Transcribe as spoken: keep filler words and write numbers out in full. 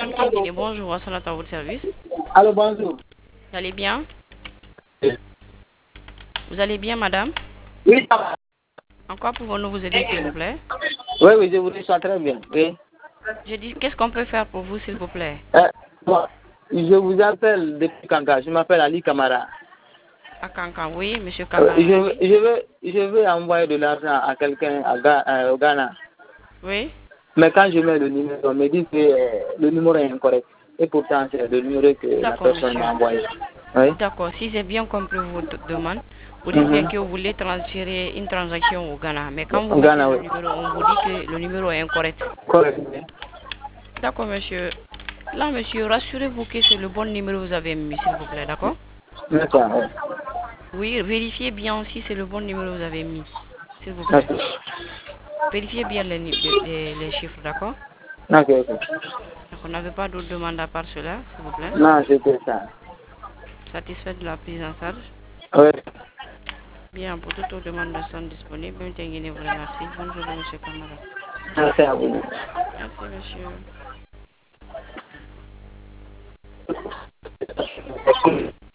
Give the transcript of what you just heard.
Madame Tenguini, bonjour, on à votre service. Allô, bonjour. Vous allez bien? Vous allez bien, madame? Oui, ça va. En quoi pouvons-nous vous aider, s'il vous plaît? Oui, oui, je vous reçois très bien. Oui. Je dis, qu'est-ce qu'on peut faire pour vous, s'il vous plaît? Euh, bon, je vous appelle depuis Kanka. Je m'appelle Ali Kamara. À Kankan, oui, monsieur Euh, Kamara, je, oui. je, veux, je veux envoyer de l'argent à quelqu'un à Ga- euh, au Ghana. Oui. Mais quand je mets le numéro, on me dit que euh, le numéro est incorrect. Et pourtant, c'est le numéro que la D'accord, personne monsieur. m'a envoyé. Oui. D'accord, si j'ai bien compris votre demande, vous dites bien Mhm. que vous voulez transférer une transaction au Ghana, mais quand vous Au mettez Ghana, le oui. numéro, on vous dit que le numéro est incorrect. Correct. Oui. D'accord, monsieur. Là, monsieur, rassurez-vous que c'est le bon numéro que vous avez mis, s'il vous plaît, d'accord? D'accord, oui. Oui, vérifiez bien aussi si c'est le bon numéro que vous avez mis, s'il vous plaît. Ok, Vérifiez bien les, ni- les- les- les chiffres, d'accord? ok. Ok. Donc, on n'avait pas d'autres demandes à part cela, s'il vous plaît. Non, c'était ça. Satisfait de la prise en charge? Oui. Bien, pour toutes vos demandes sont disponibles. Bien, Tenguini vous remercie. Bonne journée, monsieur Kamara. Merci à vous. Merci, monsieur.